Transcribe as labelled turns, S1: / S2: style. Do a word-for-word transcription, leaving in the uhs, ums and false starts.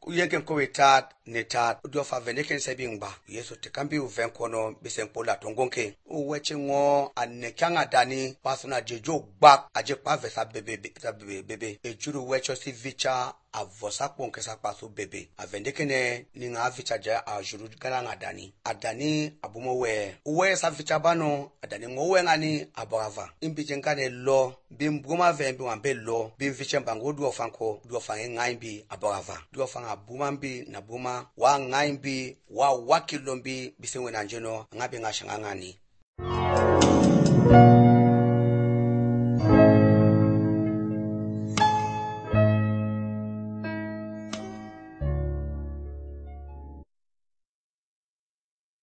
S1: uyeke nkowetat netat udiofa veneken sebingba Yesu tikambi uven kono bisenpola tongonke uweche ngo anekyanga dani pasuna jejo gbak aje pavesa bebe bebe bebe ejuru wecho si vicha avosa ponke sakpaso bebe avendekene ninga vicha ja ajuru galanga dani adani abumowe uwe sa vicha bano adani ngowe ngani abava imbijenkane lo bimbuma vembi wambe lo bimviche mbango duo fanko duo fange ngaimbi abava duo fanga bumambi na buma wa ngaimbi wa wakilombi bisenwe na njeno ngabe ngashangangani